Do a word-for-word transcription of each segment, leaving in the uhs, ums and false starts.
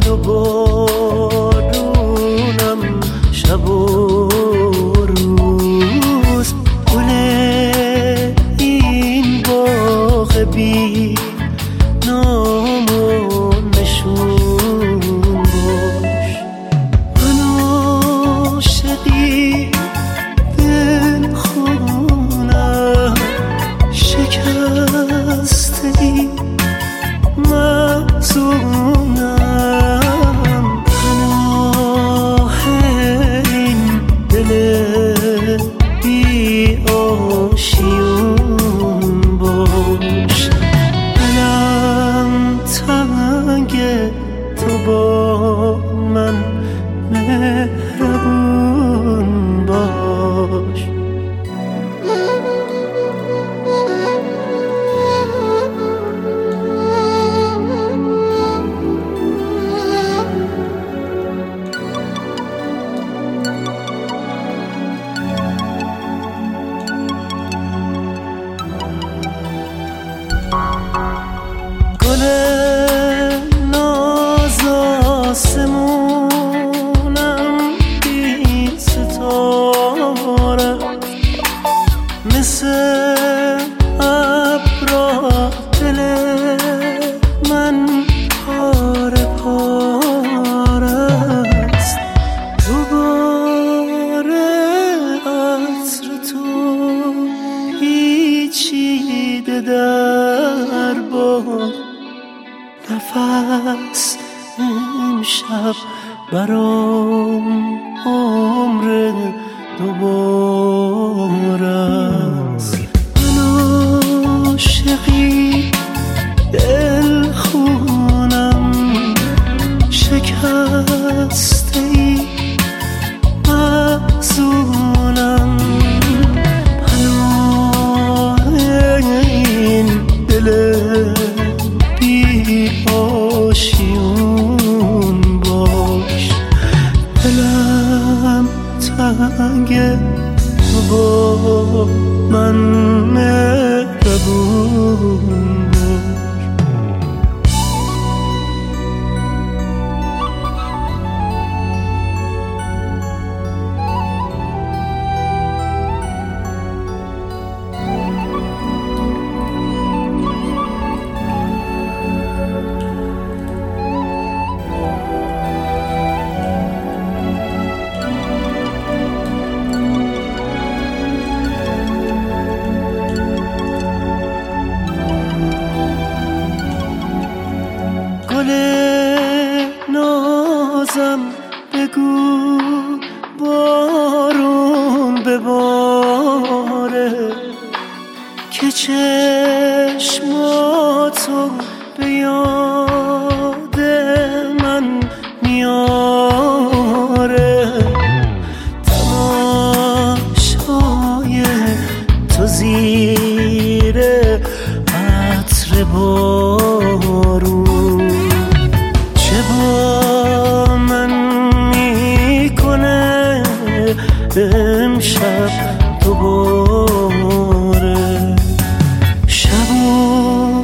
باد و بارونم شب و روز گل این باغ بی نام و نشون باش. من عاشقی دل خونم شکسته ای محزونم پناه این دل بی آشیون باش. دلم تنگه تو با من مهربون باش. گل ناز آسمونم بی ستاره مثل ابرا دل من پاره پاره است. دوباره عطر تو پیچیده در باد نفس امشب برام عمر دوباره است. من عاشقی دل خونم شکسته ای محزونم پناه این دل بی آشیون باش. دلم تنگه تو با من مهربون باش. گل نازم بگو بارون بباره که چشماتو به یاد من میاره. تماشای تو زیر عطر بارون چه با من میکنه امشب دوباره. شب و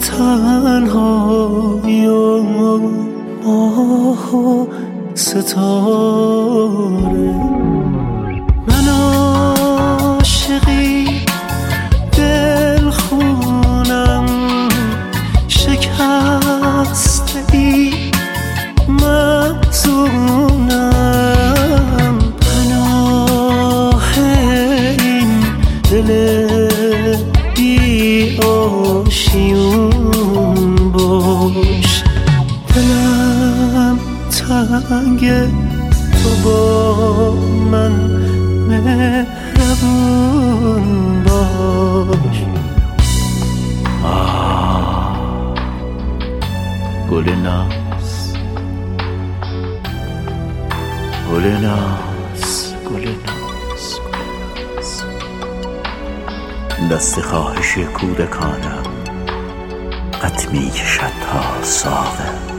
تنهایی و ماه و ستاره. من عاشقی دل خونم شکسته ای محزونم پناه این دل بی آشیون باش. دلم تنگه تو با من مهربون باش. آه گل ناز گل ناز گل ناز دست خواهش کودکانم قد می کشد تا ساغر.